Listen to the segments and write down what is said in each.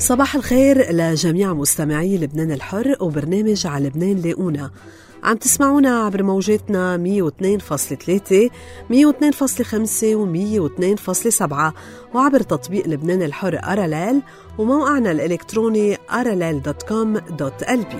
صباح الخير لجميع مستمعي لبنان الحر وبرنامج على لبنان لاقونا. عم تسمعونا عبر موجاتنا 102.3 102.5 و 102.7 وعبر تطبيق لبنان الحر أراليل وموقعنا الإلكتروني aralel.com.lb.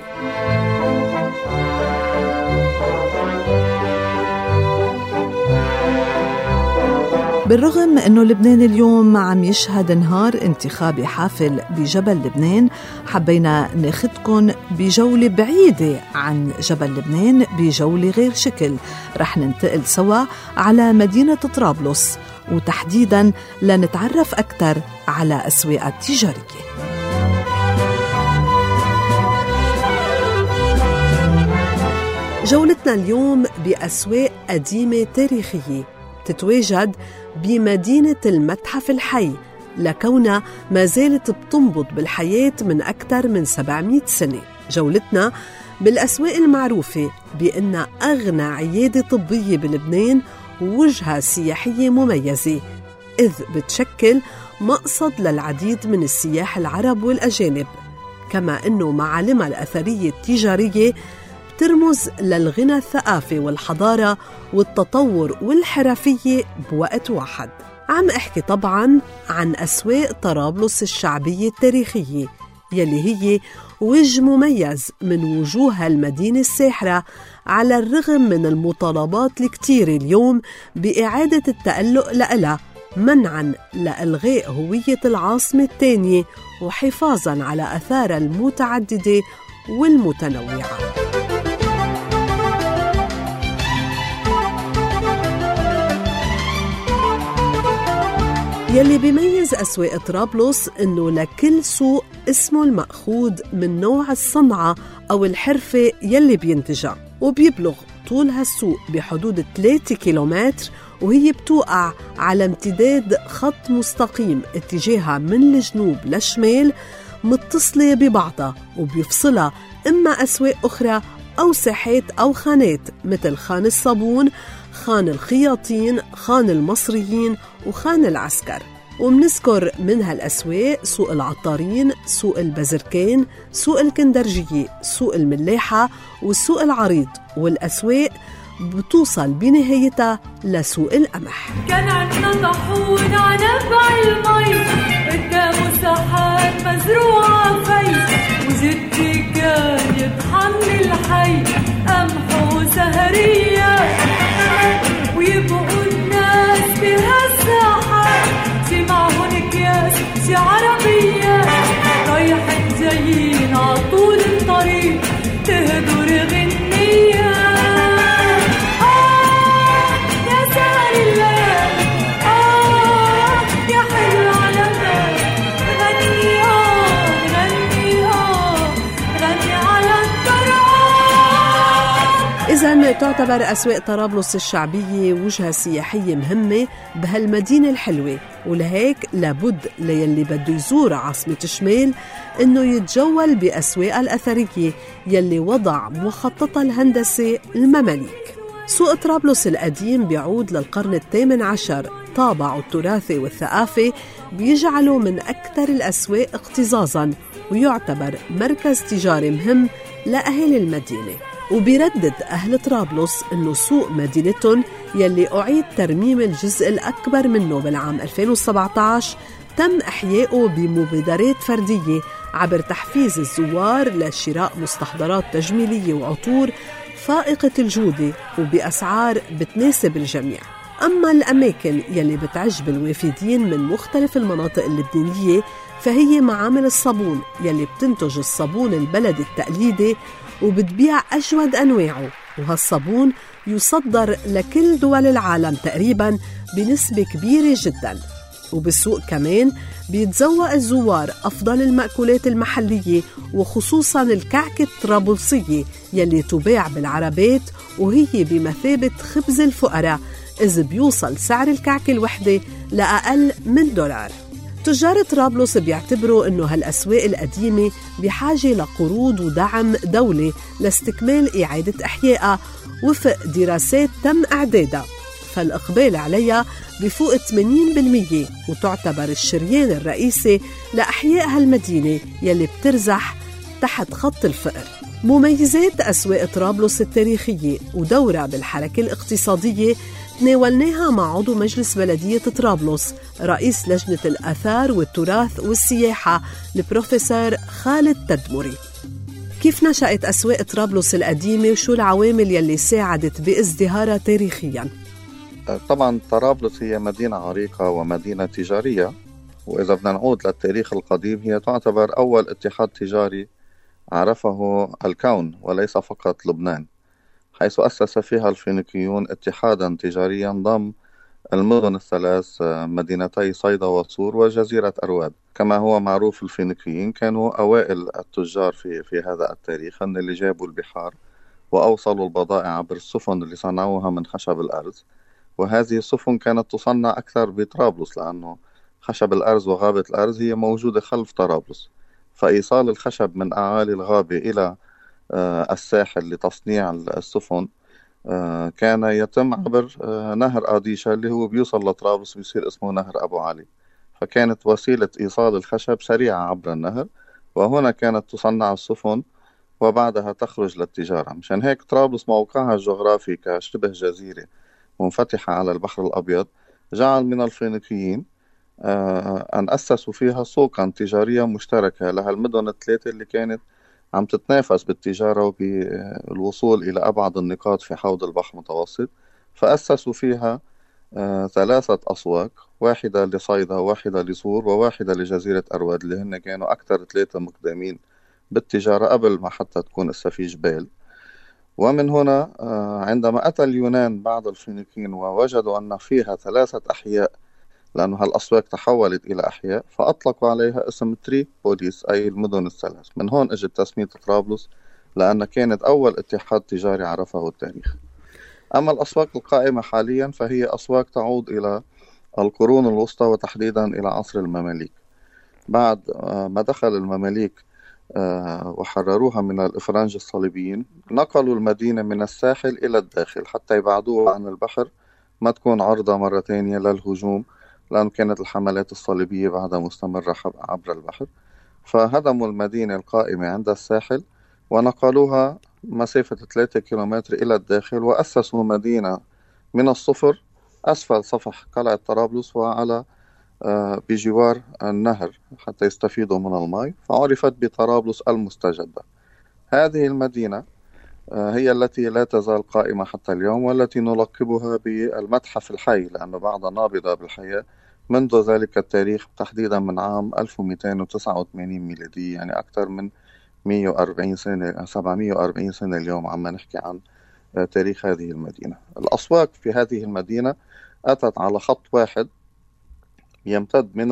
بالرغم أنه لبنان اليوم عم يشهد نهار انتخابي حافل بجبل لبنان، حبينا ناخدكن بجولة بعيدة عن جبل لبنان بجولة غير شكل. رح ننتقل سوا على مدينة طرابلس وتحديداً لنتعرف أكثر على أسواقها التجارية. جولتنا اليوم بأسواق قديمة تاريخية تتواجد بمدينة المتحف الحي لكونها ما زالت بتنبض بالحياة من أكثر من 700 سنة. جولتنا بالأسواق المعروفة بأنها أغنى عيادة طبية بلبنان ووجهة سياحية مميزة، إذ بتشكل مقصد للعديد من السياح العرب والأجانب، كما أنه معالمها الأثرية التجارية ترمز للغنى الثقافي والحضارة والتطور والحرفية بوقت واحد. عم أحكي طبعاً عن أسواق طرابلس الشعبية التاريخية يلي هي وجه مميز من وجوه المدينة الساحرة، على الرغم من المطالبات الكتير اليوم بإعادة التألق لها منعاً لإلغاء هوية العاصمة الثانية وحفاظاً على آثارها المتعددة والمتنوعة. يلي بيميز أسواق طرابلس إنه لكل سوق اسمه المأخوذ من نوع الصنعة أو الحرفة يلي بينتجها، وبيبلغ طول هالسوق بحدود 3 كيلومتر، وهي بتوقع على امتداد خط مستقيم اتجاهها من الجنوب للشمال متصلة ببعضها، وبيفصلها إما أسواق أخرى أو ساحات أو خانات مثل خان الصابون، خان الخياطين، خان المصريين، وخان العسكر. ومنذكر من هالأسواق سوق العطارين، سوق البزركين، سوق الكندرجية، سوق الملاحة، والسوق العريض. والأسواق بتوصل بنهايتها لسوق القمح. كان عندنا طاحون على نبع المي قدامه ساحات مزروعة في، وجدي كان يطحن الحي قمح وسهرية، ويبقوا الناس بهالساحات شي معهن اكياس شي عربية، رايحين جايين عطول الطريق تهدر غنية. يا سهر الليل يا حلو على بال، غني غني غني على الطراب. إذن تعتبر أسواق طرابلس الشعبية وجهة سياحية مهمة بهالمدينة الحلوة، ولهيك لابد ليلي بده يزور عاصمة الشمال إنه يتجول بأسواقها الأثرية يلي وضع مخططها الهندسي المماليك. سوق طرابلس القديم بيعود للقرن الثامن عشر، طابعه التراثي والثقافي بيجعله من أكثر الأسواق اكتظاظاً، ويعتبر مركز تجاري مهم لأهل المدينة. وبيردد أهل طرابلس إنه سوق مدينتهم يلي أعيد ترميم الجزء الأكبر منه بالعام 2017 تم إحيائه بمبادرات فردية عبر تحفيز الزوار لشراء مستحضرات تجميلية وعطور فائقة الجودة وبأسعار بتناسب الجميع. أما الأماكن يلي بتعجب الوافدين من مختلف المناطق اللبنانية فهي معامل الصابون يلي بتنتج الصابون البلدي التقليدي وبتبيع أجود أنواعه، وهالصابون يصدر لكل دول العالم تقريباً بنسبة كبيرة جداً. وبالسوق كمان بيتذوق الزوار أفضل المأكولات المحلية، وخصوصاً الكعكة الطرابلسية يلي تباع بالعربات وهي بمثابة خبز الفقراء، إذ بيوصل سعر الكعكة الوحدة لأقل من $. تجار طرابلس بيعتبروا أنه هالأسواق القديمة بحاجة لقروض ودعم دولي لاستكمال إعادة إحيائها وفق دراسات تم إعدادها، فالإقبال عليها بفوق 80% وتعتبر الشريان الرئيسي لأحياء هالمدينة يلي بترزح تحت خط الفقر. مميزات أسواق طرابلس التاريخية ودورة بالحركة الاقتصادية تناولناها مع عضو مجلس بلدية طرابلس رئيس لجنة الآثار والتراث والسياحة البروفيسور خالد تدمري. كيف نشأت أسواق طرابلس القديمة وشو العوامل يلي ساعدت بازدهارها تاريخياً؟ طبعا طرابلس هي مدينة عريقة ومدينة تجارية، وإذا بدنا نعود للتاريخ القديم هي تعتبر أول اتحاد تجاري عرفه الكون وليس فقط لبنان، حيث أسس فيها الفينيقيون اتحادا تجاريا ضم المدن الثلاث مدينتي صيدا وصور وجزيرة أرواد. كما هو معروف الفينيقيين كانوا أوائل التجار في هذا التاريخ، أن اللي جابوا البحار وأوصلوا البضائع عبر السفن اللي صنعوها من خشب الأرز، وهذه السفن كانت تصنع أكثر بطرابلس لأنه خشب الأرز وغابة الأرز هي موجودة خلف طرابلس، فإيصال الخشب من أعالي الغابة إلى الساحل لتصنيع السفن كان يتم عبر نهر آديشا اللي هو بيوصل لطرابلس بيصير اسمه نهر أبو علي، فكانت وسيلة إيصال الخشب سريعة عبر النهر، وهنا كانت تصنع السفن وبعدها تخرج للتجارة. مشان هيك طرابلس موقعها الجغرافي كشبه جزيرة منفتحة على البحر الأبيض جعل من الفينيقيين أن أسسوا فيها سوقا تجارية مشتركة لها المدن الثلاثة اللي كانت عم تتنافس بالتجارة وبالوصول إلى أبعد النقاط في حوض البحر المتوسط، فأسسوا فيها 3 أسواق، واحدة لصيدا وواحدة لصور وواحدة لجزيرة أرواد اللي هن كانوا أكثر 3 مقدمين بالتجارة قبل ما حتى تكون في جبال. ومن هنا عندما أتى اليونان بعد الفينيقيين ووجدوا أن فيها 3 أحياء لأنه هالأسواق تحولت إلى أحياء، فأطلقوا عليها اسم تريبوليس أي المدن الثلاث. من هون اجت تسمية طرابلس لأن كانت أول اتحاد تجاري عرفه التاريخ. أما الأسواق القائمة حاليا فهي أسواق تعود إلى القرون الوسطى وتحديدا إلى عصر المماليك. بعد ما دخل المماليك وحرروها من الإفرنج الصليبيين نقلوا المدينة من الساحل إلى الداخل حتى يبعدوها عن البحر ما تكون عرضة مرة تانية للهجوم، لأن كانت الحملات الصليبية بعدها مستمرة عبر البحر، فهدموا المدينة القائمة عند الساحل ونقلوها مسافة 3 كيلومتر إلى الداخل، وأسسوا مدينة من الصفر أسفل سفح قلعة طرابلس وعلى بجوار النهر حتى يستفيدوا من الماء، فعرفت بطرابلس المستجدة. هذه المدينة هي التي لا تزال قائمة حتى اليوم والتي نلقبها بالمتحف الحي لأنه بعد نابضة بالحياة منذ ذلك التاريخ، تحديدا من عام 1289 ميلادي، يعني أكثر من 140 سنة 740 سنة اليوم عم نحكي عن تاريخ هذه المدينة. الأسواق في هذه المدينة أتت على خط واحد يمتد من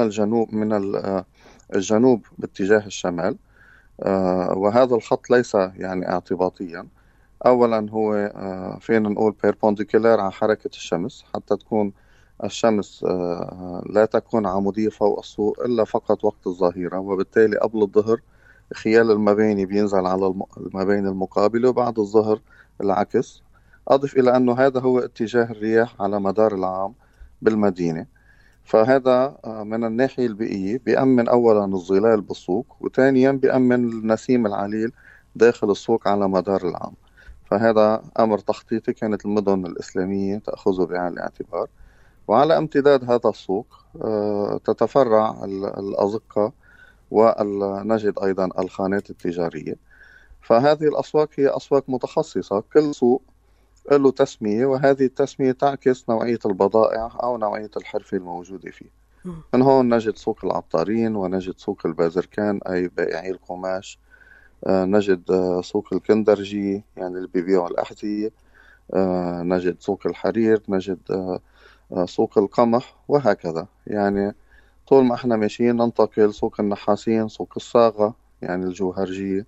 الجنوب باتجاه الشمال، وهذا الخط ليس يعني اعتباطيا. أولا هو فينا نقول بيربونديكولار على حركة الشمس حتى تكون الشمس لا تكون عمودية فوق السوق إلا فقط وقت الظهيرة، وبالتالي قبل الظهر خيال المباني بينزل على المباني المقابلة وبعد الظهر العكس. أضف إلى أنه هذا هو اتجاه الرياح على مدار العام بالمدينة، فهذا من الناحية البيئية بيأمن أولا الظلال بالسوق، وثانيا بيأمن النسيم العليل داخل السوق على مدار العام. فهذا أمر تخطيطي كانت المدن الإسلامية تأخذه بعين الاعتبار. وعلى امتداد هذا السوق تتفرع الأزقة ونجد أيضا الخانات التجارية. فهذه الأسواق هي أسواق متخصصة، كل سوق له تسمية، وهذه التسمية تعكس نوعية البضائع أو نوعية الحرفة الموجودة فيه. من هون نجد سوق العطارين ونجد سوق البازركان أي بائعي القماش، نجد سوق الكندرجي يعني اللي بيبيعوا الأحذية، نجد سوق الحرير، نجد سوق القمح، وهكذا. يعني طول ما احنا ماشيين ننتقل سوق النحاسين، سوق الصاغة يعني الجوهرجية،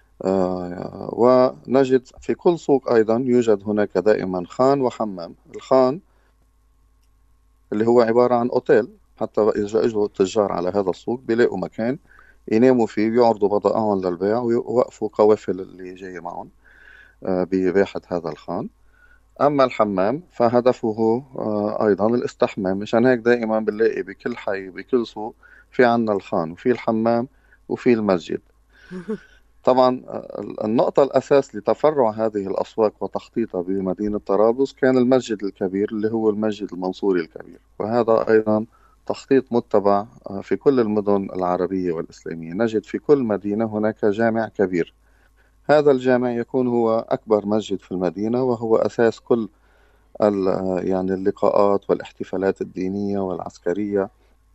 ونجد في كل سوق أيضا يوجد هناك دائما خان وحمام. الخان اللي هو عبارة عن أوتيل، حتى إذا اجوا التجار على هذا السوق بيلاقوا مكان يناموا فيه ويعرضوا بضائعهم للبيع ويوقفوا قوافل اللي جاية معهم بباحة هذا الخان. أما الحمام فهدفه أيضا الاستحمام. مشان هيك دائما بنلاقي بكل حي بكل سوق في عنا الخان وفي الحمام وفي المسجد. طبعا النقطة الأساس لتفرع هذه الأسواق وتخطيطها بمدينة طرابلس كان المسجد الكبير اللي هو المسجد المنصوري الكبير، وهذا أيضا تخطيط متبع في كل المدن العربية والإسلامية. نجد في كل مدينة هناك جامع كبير، هذا الجامع يكون هو أكبر مسجد في المدينة، وهو أساس كل يعني اللقاءات والاحتفالات الدينية والعسكرية،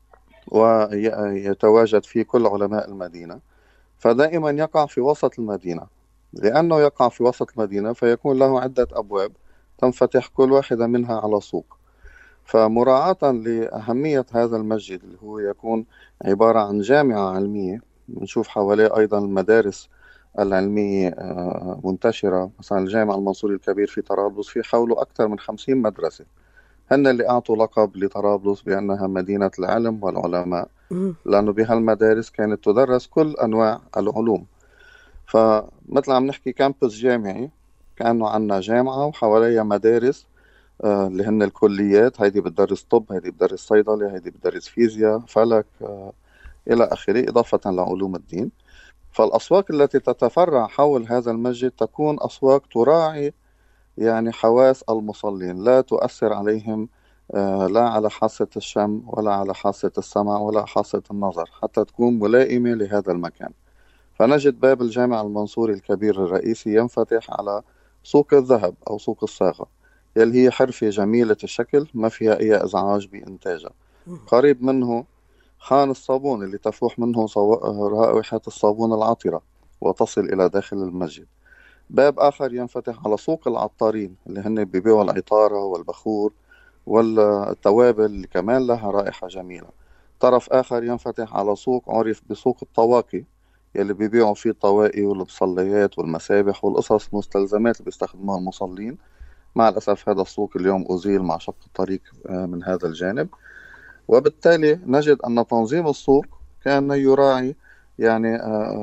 ويتواجد فيه كل علماء المدينة. فدائما يقع في وسط المدينة، لأنه يقع في وسط المدينة فيكون له عدة أبواب تنفتح كل واحدة منها على سوق. فمراعاة لأهمية هذا المسجد اللي هو يكون عبارة عن جامعة علمية، بنشوف حواليه أيضا المدارس العلمية منتشرة. مثلا الجامع المنصوري الكبير في طرابلس في حوله أكثر من 50 مدرسة، هن اللي أعطوا لقب لطرابلس بأنها مدينة العلم والعلماء، لأنه بهالمدارس كانت تدرس كل أنواع العلوم. فمثل عم نحكي كامبس جامعي، كأنه عنا جامعة وحواليها مدارس اللي هن الكليات، هيدي بتدرس طب، هيدي بتدرس صيدلة، هيدي بتدرس فيزياء، فلك، إلى آخره، إضافة لعلوم الدين. فالأسواق التي تتفرع حول هذا المسجد تكون أسواق تراعي يعني حواس المصلين، لا تؤثر عليهم لا على حاسة الشم ولا على حاسة السمع ولا حاسة النظر، حتى تكون ملائمة لهذا المكان. فنجد باب الجامع المنصوري الكبير الرئيسي ينفتح على سوق الذهب أو سوق الصاغة، يلي هي حرفة جميلة الشكل ما فيها أي إزعاج بإنتاجها. قريب منه خان الصابون اللي تفوح منه رائحة الصابون العطرة وتصل إلى داخل المسجد. باب آخر ينفتح على سوق العطارين اللي هن بيبيعوا العطارة والبخور والتوابل اللي كمان لها رائحة جميلة. طرف آخر ينفتح على سوق عرف بسوق الطواقي، يلي بيبيعوا فيه الطواقي والمصليات والمسابح والقصص المستلزمات اللي بيستخدموها المصلين. مع الأسف هذا السوق اليوم أزيل مع شق الطريق من هذا الجانب، وبالتالي نجد أن تنظيم السوق كان يراعي يعني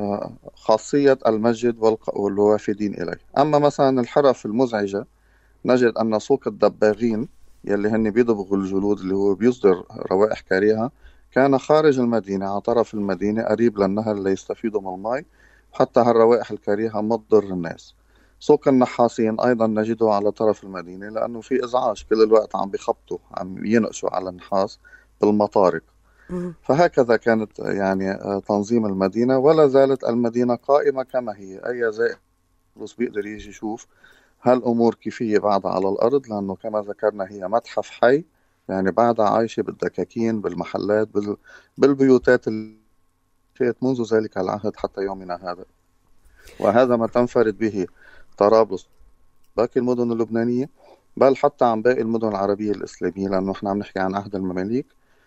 خاصية المسجد والوافدين إليه. أما مثلا الحرف المزعجة، نجد أن سوق الدباغين يلي هن بيدبغوا الجلود اللي هو بيصدر روائح كريهة كان خارج المدينة على طرف المدينة قريب للنهر ليستفيدوا من الماء، حتى هالروائح الكريهة ما تضر الناس. سوق النحاسين أيضا نجده على طرف المدينة لأنه في إزعاج، كل الوقت عم بيخبطوا عم ينقشوا على النحاس بالمطارق. فهكذا كانت يعني تنظيم المدينة، ولا زالت المدينة قائمة كما هي. أي زائر بس بيقدر يجي يشوف هالأمور كيفية بعدها على الأرض، لأنه كما ذكرنا هي متحف حي، يعني بعدها عايشة بالدكاكين بالمحلات بالبيوتات اللي كانت منذ ذلك العهد حتى يومنا هذا. وهذا ما تنفرد به طرابلس باقي المدن اللبنانية، بل حتى عن باقي المدن العربية الإسلامية، لأنه إحنا عم نحكي عن عهد المماليك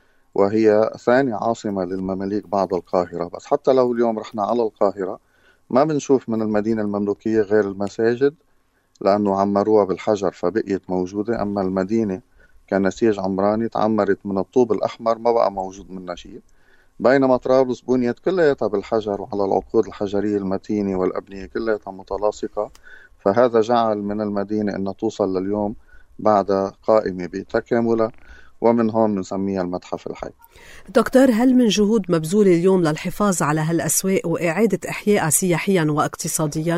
وهي ثاني عاصمة للمماليك بعد القاهرة. بس حتى لو اليوم رحنا على القاهرة ما بنشوف من المدينة المملوكية غير المساجد، لأنه عمروها بالحجر فبقيت موجودة. أما المدينة كنسيج عمراني تعمرت من الطوب الأحمر ما بقى موجود منها شيء، بينما طرابلس بنيت كلياتها بالحجر وعلى العقود الحجرية المتينة والأبنية كلياتها متلاصقة. فهذا جعل من المدينة أن توصل لليوم بعد قائمة بتكاملها، ومن هون بنسميها المتحف الحي. دكتور، هل من جهود مبذولة اليوم للحفاظ على هالأسواق وإعادة إحيائها سياحيا واقتصاديا؟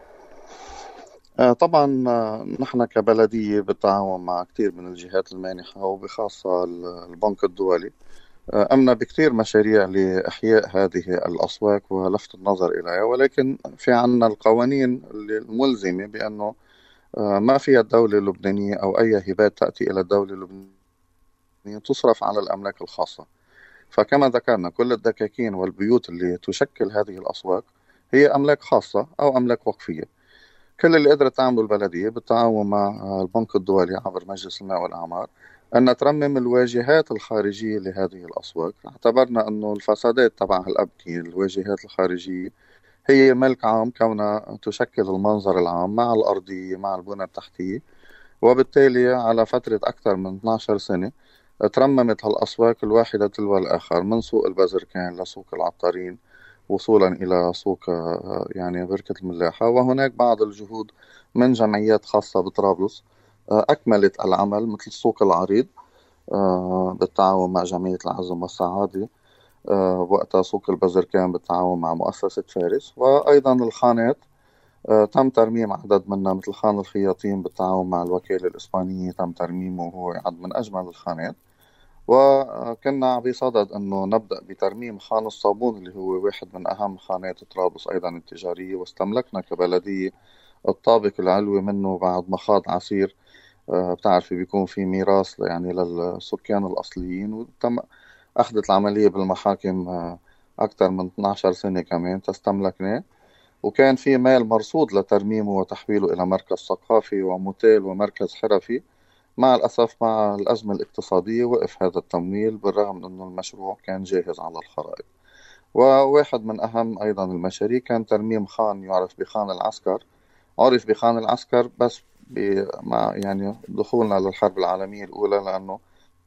طبعا نحن كبلدية بالتعاون مع كثير من الجهات المانحة وبخاصة البنك الدولي أمنا بكثير مشاريع لإحياء هذه الأسواق ولفت النظر إليها، ولكن في عنا القوانين الملزمة بأنه ما فيها الدولة اللبنانية أو أي هبات تأتي إلى الدولة اللبنانية تصرف على الأملاك الخاصة. فكما ذكرنا كل الدكاكين والبيوت اللي تشكل هذه الأسواق هي أملاك خاصة أو أملاك وقفية. كل اللي قدرت تعمله البلدية بالتعاون مع البنك الدولي عبر مجلس الماء والأعمار أن ترمم الواجهات الخارجية لهذه الأسواق. اعتبرنا أنه الفسادات تبع الأبنية الواجهات الخارجية هي ملك عام، كونها تشكل المنظر العام مع الأرضية مع البنى التحتية، وبالتالي على فترة أكثر من 12 سنة ترممت هالأسواق الواحدة تلو الآخر، من سوق البازركان لسوق العطارين وصولا إلى سوق يعني بركة الملاحة. وهناك بعض الجهود من جمعيات خاصة بطرابلس أكملت العمل مثل السوق العريض بالتعاون مع جمعية العزم والسعادة، وقتها سوق البزركان بالتعاون مع مؤسسة فارس، وأيضا الخانات تم ترميم عدد منها مثل خان الخياطين بالتعاون مع الوكالة الإسبانية، تم ترميمه وهو يعد من أجمل الخانات. وكنا بصدد أنه نبدأ بترميم خان الصابون اللي هو واحد من أهم خانات طرابلس أيضا التجارية، واستملكنا كبلدية الطابق العلوي منه بعد ما خاض عسير. بتعرفي بيكون في ميراث يعني للسكان الأصليين، وتم أخذت العملية بالمحاكم أكثر من 12 سنة كمان تستملكنا، وكان في مال مرصود لترميمه وتحويله إلى مركز ثقافي وموتيل ومركز حرفي. مع الأسف مع الأزمة الاقتصادية وقف هذا التمويل، بالرغم من أنه المشروع كان جاهز على الخرائط. وواحد من أهم أيضا المشاريع كان ترميم خان يعرف بخان العسكر. عرف بخان العسكر بس مع يعني دخولنا للحرب العالمية الأولى، لأنه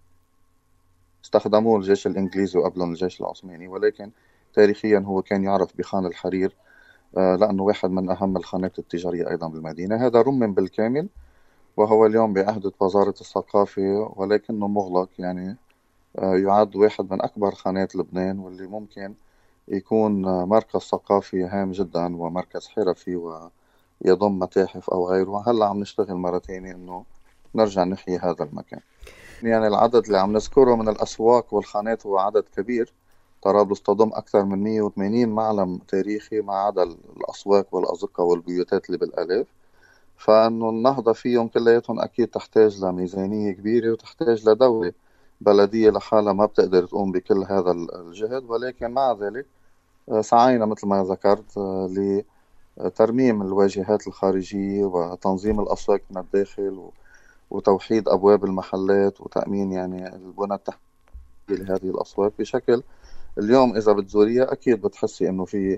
استخدموه الجيش الإنجليزي وقبلهم الجيش العثماني، ولكن تاريخيا هو كان يعرف بخان الحرير لأنه واحد من أهم الخانات التجارية أيضا بالمدينة. هذا رمم بالكامل وهو اليوم بعهدة وزارة الثقافة، ولكنه مغلق، يعني يعد واحد من أكبر خانات لبنان، واللي ممكن يكون مركز ثقافي هام جدا ومركز حرفي ويضم متاحف أو غيره. هلأ عم نشتغل مرة تانية إنه نرجع نحيي هذا المكان. يعني العدد اللي عم نذكره من الأسواق والخانات هو عدد كبير. طرابلس تضم أكثر من 180 معلم تاريخي، ما عدا الأسواق والأزقة والبيوتات اللي بالآلاف. فإنه النهضة فيهم كلياتهم أكيد تحتاج لميزانية كبيرة، وتحتاج لدولة بلدية لحالها ما بتقدر تقوم بكل هذا الجهد. ولكن مع ذلك سعينا مثل ما ذكرت لترميم الواجهات الخارجية وتنظيم الأسواق من الداخل وتوحيد أبواب المحلات وتأمين يعني البنى التحتية لهذه الأسواق بشكل اليوم إذا بتزوريها أكيد بتحسي إنه في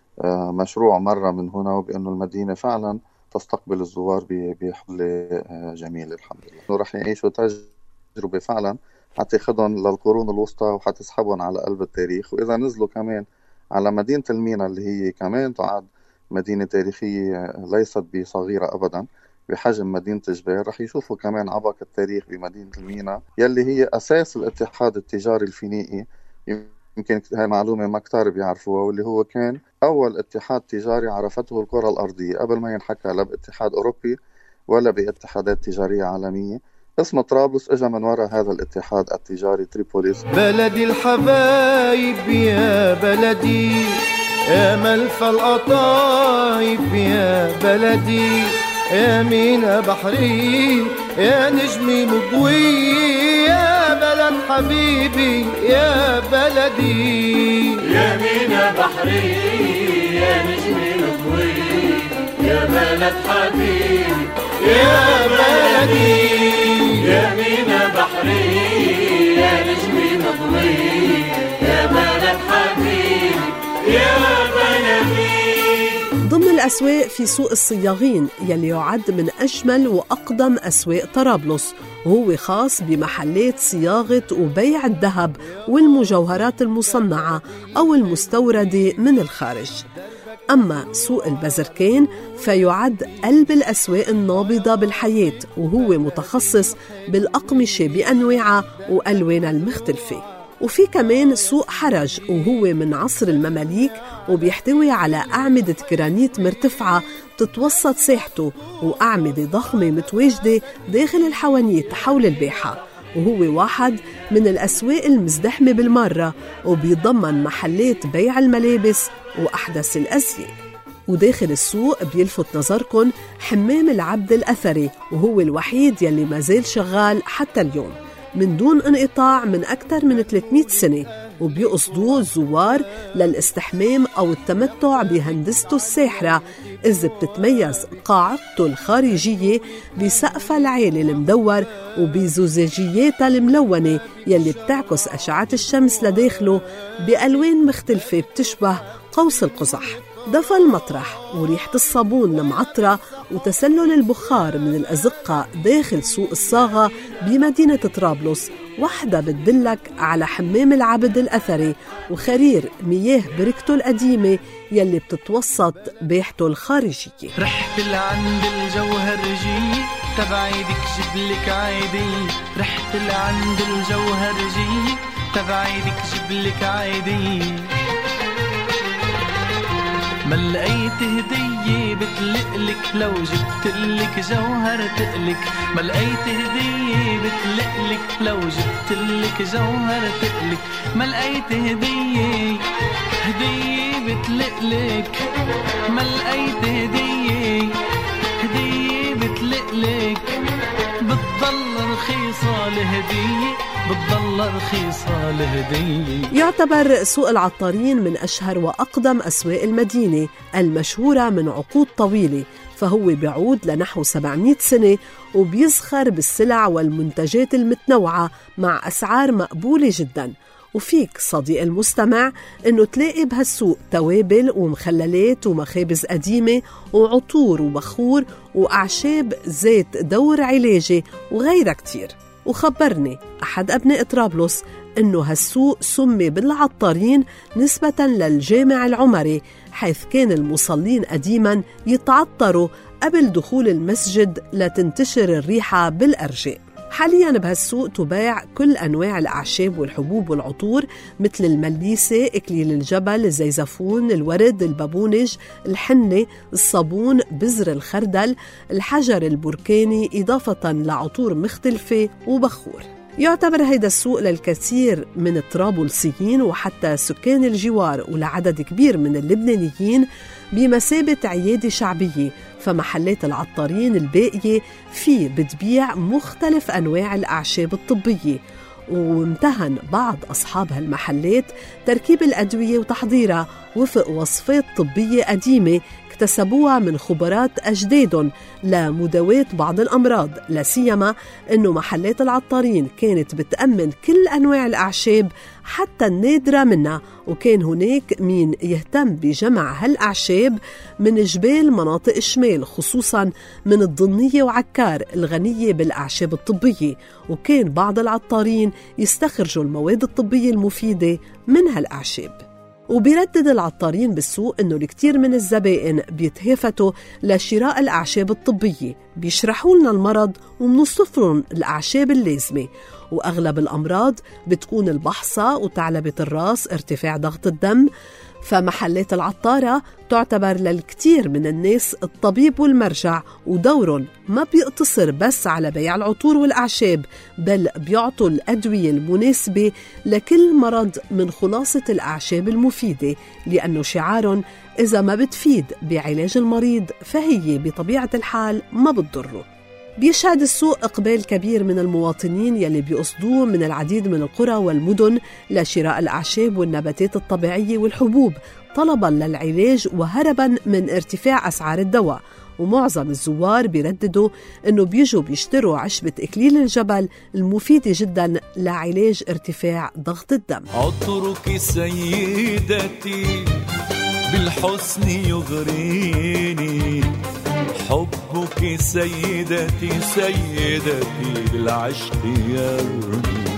مشروع مرة من هنا، وبأنه المدينة فعلا تستقبل الزوار بحلة جميلة. الحمد لله رح يعيشوا تجربة فعلا حتاخدهم للقرون الوسطى وحتسحبهم على قلب التاريخ. وإذا نزلوا كمان على مدينة المينا اللي هي كمان تعد مدينة تاريخية ليست بصغيرة أبدا بحجم مدينة جبال، رح يشوفوا كمان عبق التاريخ بمدينة المينا يلي هي أساس الاتحاد التجاري الفينيقي. يمكن هاي معلومة ما كتار بيعرفوها، واللي هو كان أول اتحاد تجاري عرفته الكرة الأرضية قبل ما ينحكى لا باتحاد أوروبي ولا باتحادات تجارية عالمية. اسم طرابلس اجى من وراء هذا الاتحاد التجاري تريبوليس. بلدي الحبايب يا بلدي، يا ملف القطايب يا بلدي، يا مينا بحري يا نجمي مضوي، يا بلد حبيبي يا بلدي، يا مينا بحري يا نجمي مضوي، يا بلد حبيبي يا بلدي، يا مينا بحري يا نجمي مضوي، يا بلد حبيبي يا بلدي. ضمن الأسواق في سوق الصياغين يلي يعد من أجمل وأقدم أسواق طرابلس، وهو خاص بمحلات صياغة وبيع الذهب والمجوهرات المصنعة أو المستوردة من الخارج. أما سوق البزركان فيعد قلب الأسواق النابضة بالحياة، وهو متخصص بالأقمشة بأنواعها وألوانها المختلفة. وفي كمان سوق حرج وهو من عصر المماليك، وبيحتوي على أعمدة جرانيت مرتفعة تتوسط ساحته، وأعمدة ضخمة متواجدة داخل الحوانيت حول الباحة، وهو واحد من الأسواق المزدحمة بالمرة، وبيضمن محلات بيع الملابس وأحدث الأزياء. وداخل السوق بيلفت نظركن حمام العبد الأثري، وهو الوحيد يلي ما زال شغال حتى اليوم من دون انقطاع من أكثر من 300 سنة، وبيقصدوه الزوار للاستحمام أو التمتع بهندسته الساحرة، إذ بتتميز قاعدته الخارجية بسقفها العالي المدور وبزجاجياتها الملونة يلي بتعكس أشعة الشمس لداخله بألوان مختلفة بتشبه قوس القزح. دفى المطرح وريحة الصابون المعطرة وتسلل البخار من الأزقة داخل سوق الصاغة بمدينة طرابلس وحدة بتدلك على حمام العبد الأثري وخرير مياه بركته القديمة يلي بتتوسط باحته الخارجية. رحت لعند الجوهرجي تبعيدك جبلك عيدي، رحت لعند الجوهرجية تبعيدك جبلك عيدي. ما لقيت هدية بتلقلك لو جبتلك جوهر تقلك، ما لقيت هدية بتلقلك لو جبتلك جوهر تقلك، ما لقيت هدية بتلقلك، ما لقيت هدية بتلقلك، بتضل رخيصة الهدية، بتضل رخيصة الهدية. يعتبر سوق العطارين من أشهر وأقدم أسواق المدينة المشهورة من عقود طويلة، فهو بيعود لنحو 700 سنة وبيزخر بالسلع والمنتجات المتنوعة مع أسعار مقبولة جداً. وفيك صديق المستمع إنه تلاقي بهالسوق توابل ومخللات ومخابز قديمة وعطور وبخور وأعشاب زيت دور علاجي وغيرها كتير. وخبرني أحد أبناء طرابلس إنه هالسوق سمي بالعطارين نسبة للجامع العمري، حيث كان المصلين قديما يتعطروا قبل دخول المسجد لتنتشر الريحة بالأرجاء. حالياً بهالسوق تباع كل أنواع الأعشاب والحبوب والعطور مثل المليسة، إكليل الجبل، الزيزفون، الورد، البابونج، الحنة، الصابون، بذر الخردل، الحجر البركاني، إضافة لعطور مختلفة وبخور. يعتبر هيدا السوق للكثير من الطرابلسيين وحتى سكان الجوار ولعدد كبير من اللبنانيين بمثابة عيادة شعبية، فمحلات العطارين الباقية فيه بتبيع مختلف أنواع الأعشاب الطبية. وامتهن بعض أصحاب هالمحلات تركيب الأدوية وتحضيرها وفق وصفات طبية قديمة اكتسبوها من خبرات أجدادهم لمداواة بعض الأمراض، لا سيما أنه محلات العطارين كانت بتأمن كل أنواع الأعشاب حتى النادرة منها، وكان هناك مين يهتم بجمع هالأعشاب من جبال مناطق الشمال، خصوصا من الضنية وعكار الغنية بالأعشاب الطبية، وكان بعض العطارين يستخرجوا المواد الطبية المفيدة من هالأعشاب. وبيردد العطارين بالسوق إنه الكثير من الزبائن بيتهافتوا لشراء الأعشاب الطبية، بيشرحوا لنا المرض ومنوصف لهم الأعشاب اللازمة، وأغلب الأمراض بتكون البحصة وتعلبة الراس، ارتفاع ضغط الدم. فمحلات العطارة تعتبر للكثير من الناس الطبيب والمرجع، ودورهم ما بيقتصر بس على بيع العطور والأعشاب، بل بيعطوا الأدوية المناسبة لكل مرض من خلاصة الأعشاب المفيدة، لأنه شعارهم إذا ما بتفيد بعلاج المريض فهي بطبيعة الحال ما بتضره. بيشهد السوق إقبال كبير من المواطنين يلي بيقصدوه من العديد من القرى والمدن لشراء الأعشاب والنباتات الطبيعية والحبوب طلباً للعلاج وهرباً من ارتفاع أسعار الدواء. ومعظم الزوار بيرددوا أنه بيجوا بيشتروا عشبة إكليل الجبل المفيدة جداً لعلاج ارتفاع ضغط الدم. عطرك سيدتي بالحسن يغريني، حبك سيدتي سيدتي بالعشق يرمي،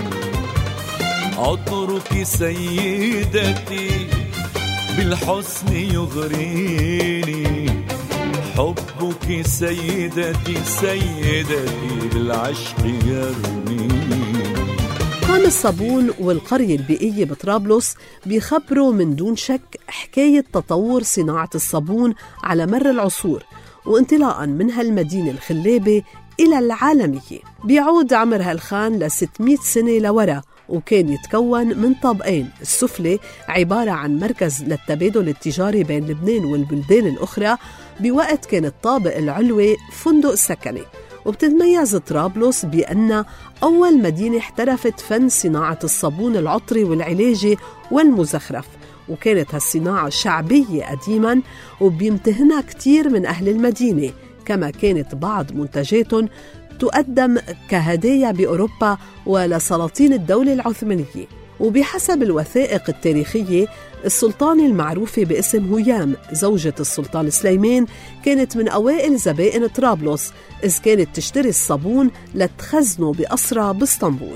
عطرك سيدتي بالحسن يغريني، حبك سيدتي سيدتي بالعشق يرمي. قام الصابون والقرية البيئية بطرابلس بيخبروا من دون شك حكاية تطور صناعة الصابون على مر العصور، وانطلاقاً من هالمدينة الخلابة إلى العالمية. بيعود عمر هالخان ل 600 سنة لورا، وكان يتكون من طابقين، السفلي عبارة عن مركز للتبادل التجاري بين لبنان والبلدان الأخرى، بوقت كان الطابق العلوي فندق سكني. وبتتميز طرابلس بأن أول مدينة احترفت فن صناعة الصابون العطري والعلاجي والمزخرف، وكانت هالصناعة شعبية قديماً وبيمتهنها كتير من أهل المدينة، كما كانت بعض منتجاتهم تقدم كهدايا بأوروبا ولسلاطين الدولة العثمانية. وبحسب الوثائق التاريخية السلطانة المعروفة باسم هيام زوجة السلطان سليمان كانت من أوائل زبائن طرابلس، إذ كانت تشتري الصابون لتخزنه بأسرة باسطنبول.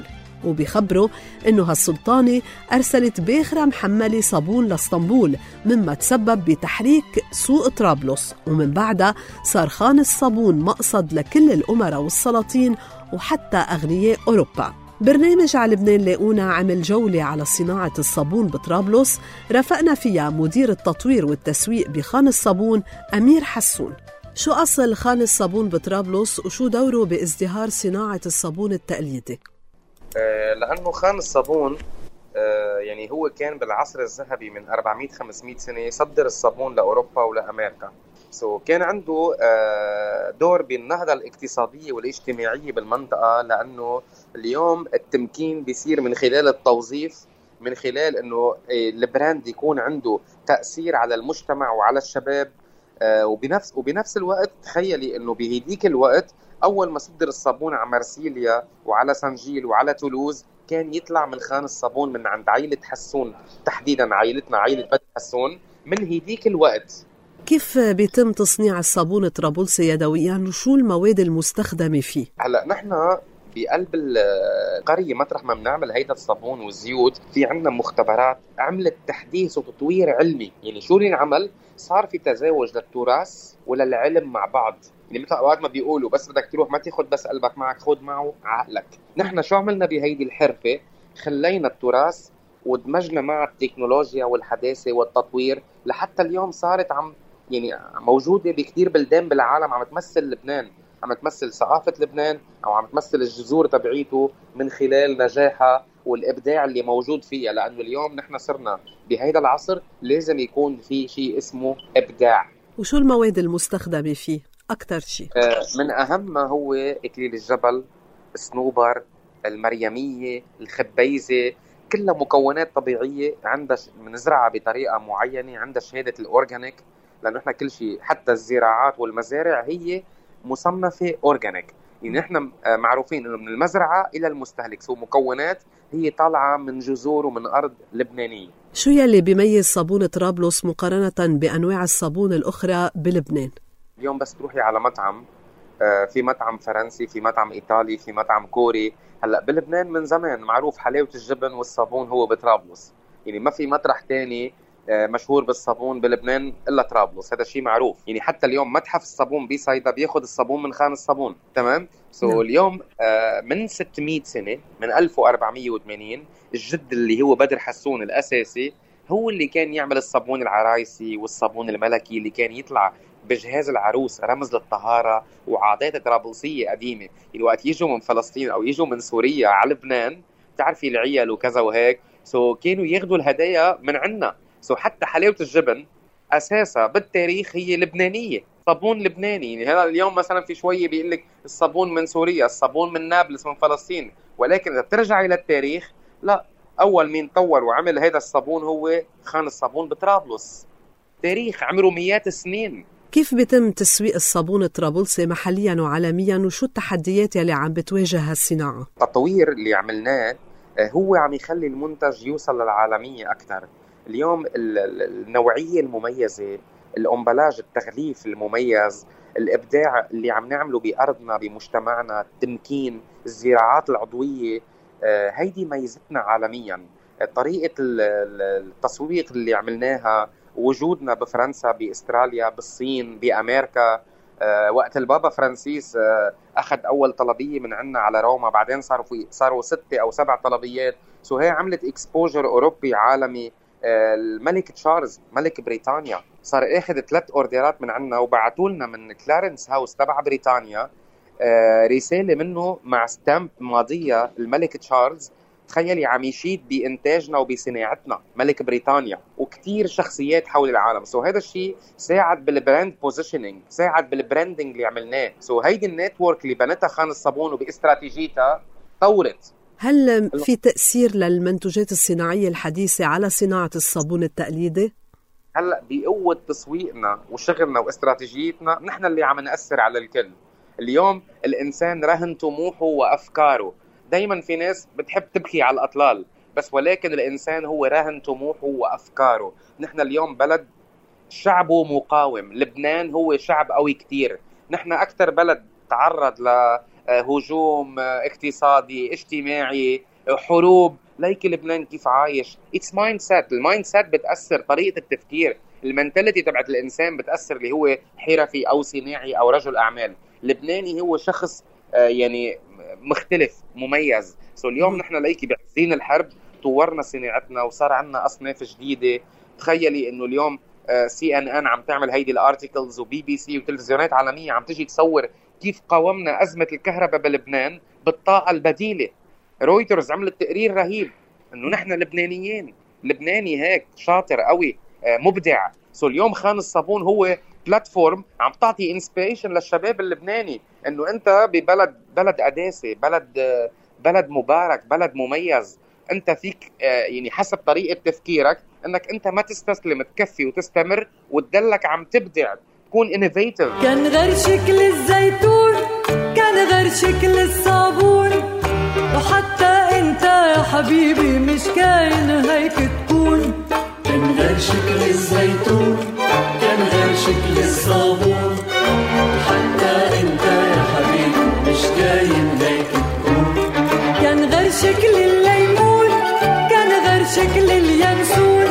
وبيخبروا إنه هالسلطانة أرسلت باخرة محملة صابون لاسطنبول، مما تسبب بتحريك سوق طرابلس، ومن بعدها صار خان الصابون مقصد لكل الأمراء والسلاطين وحتى أغنياء أوروبا. برنامج على لبنان لاقونا عمل جولة على صناعة الصابون بطرابلس، رافقنا فيها مدير التطوير والتسويق بخان الصابون أمير حسون. شو أصل خان الصابون بطرابلس وشو دوره بازدهار صناعة الصابون التقليدي؟ لأنه خان الصابون يعني هو كان بالعصر الذهبي من 400-500 سنة يصدر الصابون لأوروبا ولأمريكا. كان عنده دور بالنهضة الاقتصادية والاجتماعية بالمنطقة، لأنه اليوم التمكين بيصير من خلال التوظيف، من خلال أنه البراند يكون عنده تأثير على المجتمع وعلى الشباب. وبنفس الوقت تخيلي أنه بهديك الوقت أول ما صدر الصابون على مرسيليا وعلى سانجيل وعلى تولوز كان يطلع من خان الصابون من عند عائلة حسون، تحديدا عائلتنا عائلة بدر حسون. من هديك الوقت كيف بيتم تصنيع الصابون الطرابلسي يدويا وشو المواد المستخدمة فيه؟ هلا نحن بقلب القرية مطرح ما بنعمل هيدا الصابون والزيوت في عنا مختبرات عملت تحديث وتطوير علمي. يعني شو اللي انعمل؟ صار في تزاوج للتراث وللعلم مع بعض. يعني مثل اوقات ما بيقولوا بس بدك تروح ما تاخد بس قلبك معك، خد معه عقلك. نحن شو عملنا بهيدي الحرفة؟ خلينا التراث ودمجنا مع التكنولوجيا والحداثة والتطوير، لحتى اليوم صارت يعني موجودة بكتير بلدان بالعالم عم تمثل لبنان، عم تمثل ثقافة لبنان أو عم تمثل الجذور تبعيته من خلال نجاحها والإبداع اللي موجود فيها. لأنه اليوم نحن صرنا بهيدا العصر لازم يكون في شيء اسمه إبداع. وشو المواد المستخدمة فيه أكتر شيء؟ من أهمها هو إكليل الجبل، الصنوبر، المريمية، الخبيزة، كلها مكونات طبيعية عندها بنزرعها بطريقة معينة، عندها شهادة الأورجانيك، لأنه إحنا كل شيء حتى الزراعات والمزارع هي مصنفة أورجانيك. يعني إحنا معروفين إنه من المزرعة إلى المستهلك، مكونات هي طالعة من جذور ومن أرض لبنانية. شو يلي بيميز صابون طرابلس مقارنة بأنواع الصابون الأخرى بلبنان؟ اليوم بس تروحي على مطعم، في مطعم فرنسي، في مطعم إيطالي، في مطعم كوري. هلأ بلبنان من زمان معروف حلاوة الجبن والصابون هو بطرابلس. يعني ما في مطرح تاني مشهور بالصابون بلبنان إلا طرابلس، هذا الشيء معروف. يعني حتى اليوم متحف الصابون بصيدا بياخد الصابون من خان الصابون، تمام؟ اليوم من 600 سنة، من 1480 الجد اللي هو بدر حسون الأساسي هو اللي كان يعمل الصابون العرايسي والصابون الملكي اللي كان يطلع بجهاز العروس، رمز للطهارة وعادات طرابلسية قديمة. الوقت يجوا من فلسطين أو يجوا من سوريا على لبنان، تعرفي العيال وكذا وهيك، كانوا ياخدوا الهدايا من عنا. حتى حلاوة الجبن أساسها بالتاريخ هي لبنانية، صابون لبناني. يعني هذا اليوم مثلا في شوية بيقول لك الصابون من سوريا، الصابون من نابلس، من فلسطين، ولكن إذا بترجع إلى التاريخ لا، أول مين طور وعمل هذا الصابون هو خان الصابون بطرابلس، تاريخ عمره مئات السنين. كيف بيتم تسويق الصابون الطرابلسي محليا وعالميا وشو التحديات يلي عم بتواجه هالصناعة؟ التطوير اللي عملناه هو عم يخلي المنتج يوصل للعالمية أكثر. اليوم النوعية المميزة، الأمبلاج، التغليف المميز، الإبداع اللي عم نعمله بأرضنا بمجتمعنا، التمكين، الزراعات العضوية، هيدي ميزتنا عالميا. طريقة التسويق اللي عملناها، وجودنا بفرنسا، بإستراليا، بالصين، بأمريكا. وقت البابا فرانسيس أخذ أول طلبية من عنا على روما، بعدين صاروا 6 أو 7 طلبيات. هي عملت إكسبوجر أوروبي عالمي. الملك تشارلز ملك بريطانيا صار اخذ 3 اوردرات من عنا، وبعثوا لنا من كلارنس هاوس تبع بريطانيا رساله منه مع ستامب ماضيه الملك تشارلز. تخيلي عم يشيد بانتاجنا وبصناعتنا ملك بريطانيا، وكتير شخصيات حول العالم. هذا الشيء ساعد بالبراند بوزيشنينج، ساعد بالبراندنج اللي عملناه. هيدي النتورك اللي بنتها خان الصابون وباستراتيجيتها طورت. هل في تأثير للمنتوجات الصناعية الحديثة على صناعة الصابون التقليدي؟ هلأ بقوة تسويقنا وشغلنا واستراتيجيتنا نحن اللي عم نأثر على الكل. اليوم الإنسان رهن طموحه وأفكاره. دايما في ناس بتحب تبكي على الأطلال، بس ولكن الإنسان هو رهن طموحه وأفكاره. نحن اليوم بلد شعبه مقاوم. لبنان هو شعب قوي كتير. نحن أكثر بلد تعرض لهجوم اقتصادي اجتماعي حروب، ليك لبنان كيف عايش. اتس مايند سيت. المايند سيت بتاثر طريقه التفكير، المنتاليتي تبعت الانسان بتاثر، اللي هو حرفي او صناعي او رجل اعمال. لبناني هو شخص يعني مختلف مميز. اليوم نحن ليكي بعزين الحرب طورنا صناعتنا وصار عندنا اصناف جديده. تخيلي انه اليوم CNN عم تعمل هيدي الارتيكلز، وبي بي سي وتلفزيونات عالميه عم تجي تصور كيف قاومنا ازمه الكهرباء بلبنان بالطاقه البديله. رويترز عملت تقرير رهيب انه نحن لبنانيين، لبناني هيك شاطر قوي مبدع. اليوم خان الصابون هو بلاتفورم عم تعطي انسبيريشن للشباب اللبناني انه انت ببلد قداسه، بلد مبارك، بلد مميز. انت فيك يعني حسب طريقه تفكيرك انك انت ما تستسلم، تكفي وتستمر وتدلك عم تبدع، تكون انوفيتيف. كان غير شكل الزيتون، كان غير شكل الصابون، وحتى انت يا حبيبي مش كاين هيك تكون. كان غير شكل الزيتون، كان غير شكل الصابون، حتى انت يا حبيبي مش كاين هيك تكون. كان غير شكل الليمون، كان غير شكل اليانسون،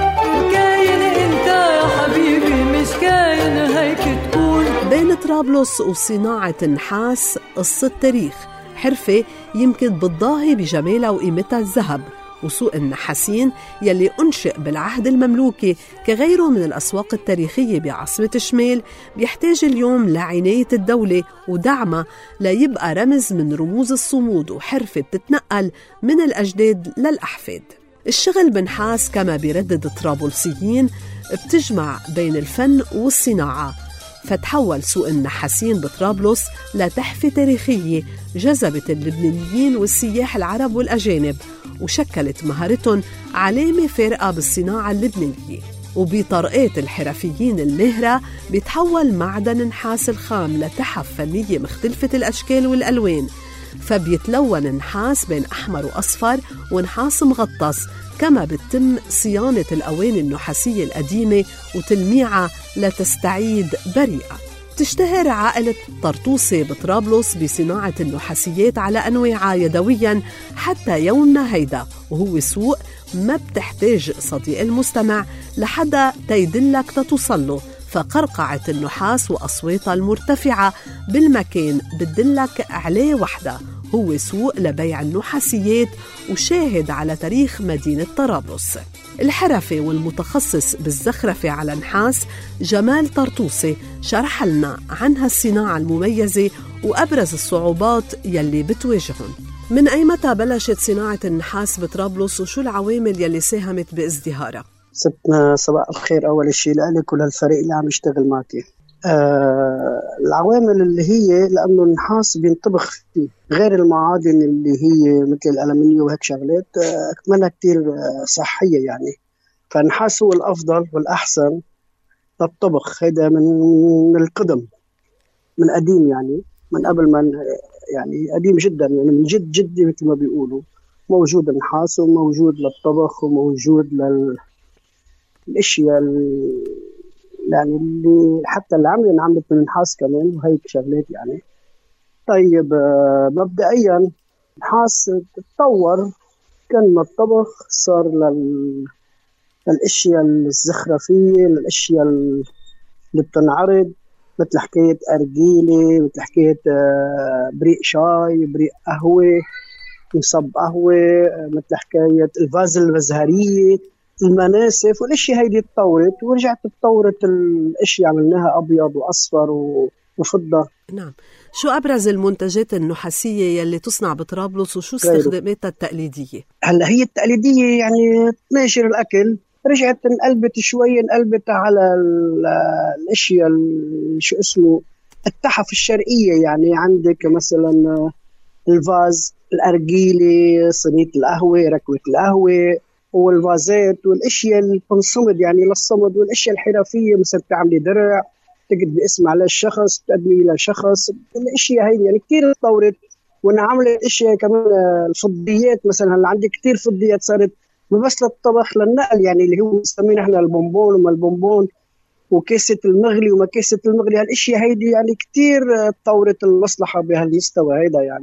كاين انت يا حبيبي مش كاين هيك تكون. بين طرابلس وصناعة النحاس قصة تاريخ، حرفة يمكن بتضاهي بجمالها وقيمتها الذهب. وسوق النحاسين يلي أنشئ بالعهد المملوكي كغيره من الأسواق التاريخية بعاصمة الشمال بيحتاج اليوم لعناية الدولة ودعمها ليبقى رمز من رموز الصمود وحرفة بتتنقل من الأجداد للأحفاد. الشغل بنحاس كما بيردد الطرابلسيين بتجمع بين الفن والصناعة، فتحول سوق النحاسين بطرابلس لتحفة تاريخية جذبت اللبنانيين والسياح العرب والأجانب، وشكلت مهارتهم علامة فارقة بالصناعة اللبنانية. وبطرقات الحرفيين الماهرة بيتحول معدن نحاس الخام لتحف فنية مختلفة الأشكال والألوان، فبيتلون نحاس بين أحمر وأصفر ونحاس مغطس. كما بتتم صيانة الأواني النحاسية القديمة وتلميعها لتستعيد بريئة. تشتهر عائلة طرطوسي بطرابلس بصناعة النحاسيات على أنواعها يدوياً حتى يومنا هيدا، وهو سوق ما بتحتاج صديق المستمع لحدا تيدلك تتوصله، فقرقعة النحاس وأصواتها المرتفعة بالمكان بتدلك عليه وحده. هو سوق لبيع النحاسيات وشاهد على تاريخ مدينة طرابلس. الحرفي والمتخصص بالزخرفة على نحاس جمال طرطوسي شرح لنا عن هالصناعة المميزة وأبرز الصعوبات يلي بتواجههم. من أي متى بلشت صناعة النحاس بطرابلس وشو العوامل يلي ساهمت بازدهارها؟ ستنا صباح الخير أول شيء لك وللفريق اللي عم يشتغل معك. العوامل اللي هي لأنه النحاس بينطبخ فيه غير المعادن اللي هي مثل الألمنيوم وهيك شغلات منها كتير صحية يعني. فالنحاس هو الأفضل والأحسن للطبخ. هذا من القدم، من قديم يعني، من قبل ما يعني قديم جدا يعني، من جد جدي مثل ما بيقولوا موجود النحاس، وموجود للطبخ وموجود للأشياء يعني اللي حتى العمل انعملت من النحاس كمان وهيك شغلات يعني. طيب مبدئيا النحاس تطور كان من الطبخ صار للاشياء الزخرفيه، للاشياء اللي بتنعرض، مثل حكايه ارجيله، مثل حكايه بريق شاي، بريق قهوه، مصب قهوه، مثل حكايه الفاز الازهريه، المناسف، والاشياء هيدي تطورت ورجعت تطورت الاشياء عملناها ابيض واصفر وفضه. نعم. شو ابرز المنتجات النحاسيه يلي تصنع بطرابلس وشو استخداماتها التقليديه؟ هلا هي التقليديه يعني تناشر الاكل، رجعت انقلبت شوي، انقلبت على الاشياء شو اسمه التحف الشرقيه يعني. عندك مثلا الفاز، الارجيله، صينيه القهوه، ركوه القهوه، والفازات والاشياء اللي بتنصمد يعني للصمد، والاشياء الحرفيه مثل تعملي درع تكتب باسم على الشخص تقدمي الى شخص. الاشياء هيدي يعني كثير تطورت، وانعملت اشياء كمان. الفضيات مثلا هلا عندي كثير فضيات صارت مو بس للطبخ، للنقل يعني، اللي هو بنسميه احنا البونبون وما البونبون، وكيسه المغلي وما كيسه المغلي. هالاشياء هيدي يعني كثير تطورت المصلحه بهالمستوى هيدا يعني.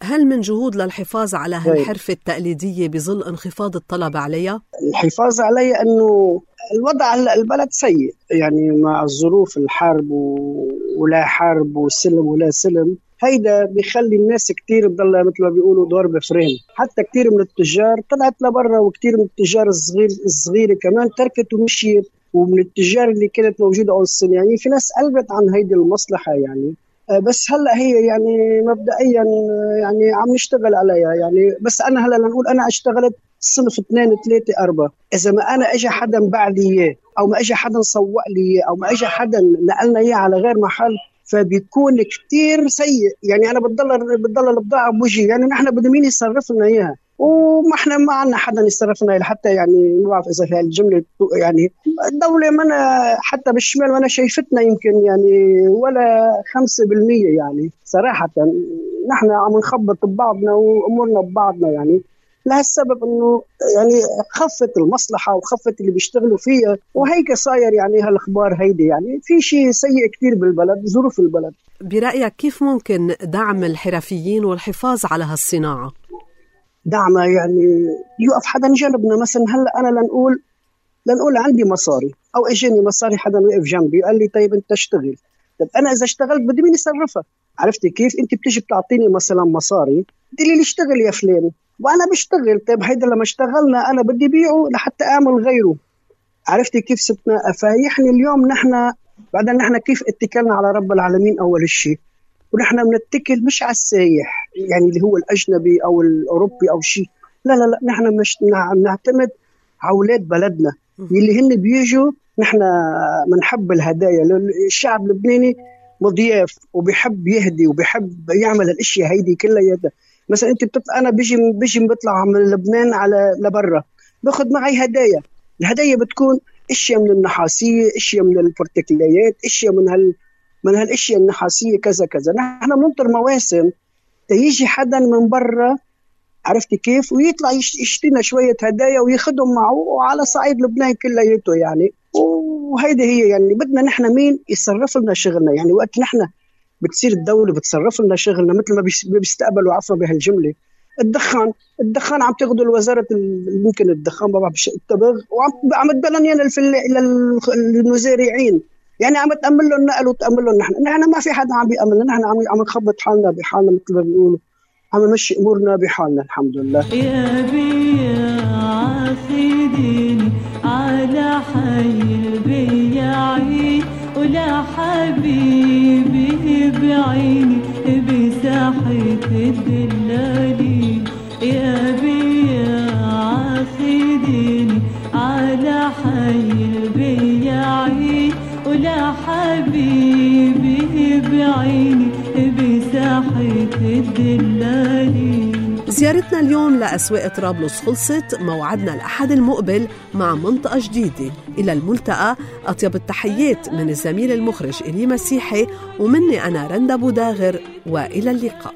هل من جهود للحفاظ على هالحرفة التقليدية بظل انخفاض الطلب عليها؟ الحفاظ عليها أنه الوضع هلا البلد سيء، يعني مع الظروف الحرب ولا حرب وسلم ولا سلم، هيدا بيخلي الناس كتير تضلها مثل ما بيقولوا دور بفرين. حتى كتير من التجار طلعت لبرا، وكتير من التجار الصغيرة كمان تركت ومشيت، ومن التجار اللي كانت موجودة أول السنة يعني في ناس قلبت عن هيدي المصلحة يعني. بس هلا هي يعني مبدئيا يعني عم نشتغل عليها يعني. بس أنا هلا لنقول أنا اشتغلت صنف 2 3 4، إذا ما أنا أجي حدا باع لي إياه، أو ما أجي حدا سوق لي إياه، أو ما أجي حدا نقلنا إياه على غير محل، فبيكون كتير سيء. يعني أنا بتضل البضاعة بوجهي، يعني نحن بدنا مين يصرف لنا إياها، وما احنا ما عنا حدا يصرف لنا حتى. يعني ما بعرف إذا في الجملة يعني الدولة منا حتى بالشمال وانا شايفتنا يمكن يعني ولا 5% يعني. صراحة نحن عم نخبط ببعضنا وأمورنا ببعضنا يعني. لهالسبب انه يعني خفت المصلحه وخفت اللي بيشتغلوا فيها، وهيك صاير يعني هالاخبار هيدي. يعني في شيء سيء كتير بالبلد، ظروف البلد. برايك كيف ممكن دعم الحرفيين والحفاظ على هالصناعه؟ دعمها يعني يوقف حدا جنبنا. مثلا هلا انا لنقول عندي مصاري او اجاني مصاري، حدا وقف جنبي قال لي طيب انت اشتغل. طب انا اذا اشتغلت بدي مين يصرفها؟ عرفتي كيف؟ انت بتيجي بتعطيني مثلا مصاري بدي لي اشتغل يا فلان، وانا بشتغل. طيب هيدا لما اشتغلنا انا بدي بيعه لحتى اعمل غيره. عرفتي كيف ستنا؟ فيحني اليوم نحن بعدين نحن كيف اتكلنا على رب العالمين اول شيء، ونحن بنتكل مش على السايح يعني اللي هو الاجنبي او الاوروبي او شيء. لا لا لا، نحن مش نعتمد على اولاد بلدنا اللي هن بيجوا. نحن بنحب الهدايا. الشعب اللبناني مضياف وبيحب يهدي وبيحب يعمل الاشياء هيدي كلها. مثلا انت انا بيجي بطلع من لبنان على لبرا، باخذ معي هدايا. الهدايا بتكون اشياء من النحاسيه، اشياء من البورتكليات، اشياء من هالاشياء النحاسيه كذا كذا. نحن بننطر مواسم تيجي حدا من برا، عرفتي كيف، ويطلع يشترينا شويه هدايا وياخذهم معه، وعلى صعيد لبنان كلياته يعني. وهيدي هي يعني بدنا نحن مين يصرف لنا شغلنا. يعني وقت نحن بتصير الدولة بتصرف لنا شغلنا مثل ما بيستقبلوا عفوا بهالجملة. الدخان عم تاخذوا الوزارة ممكن الدخان ما بعرف التبغ، وعم تبلن للمزارعين. يعني عم تأمل لهم نقل وتأمل لهم نحن ما في حدا عم بيأمل. نحن عم نخبط حالنا بحالنا مثل ما بيقولوا، عم نمشي أمورنا بحالنا الحمد لله. يا بيا عاصديني على حي البياعين، ولا حبيبي بعيني بساحة الدلالين. يا بيا عاصديني على حي البياعين، ولا حبيبي بعيني بساحة الدلالين. زيارتنا اليوم لأسواق طرابلس خلصت، موعدنا الأحد المقبل مع منطقة جديدة. إلى الملتقى، أطيب التحيات من الزميل المخرج إلي مسيحي ومني أنا رندا بوداغر، وإلى اللقاء.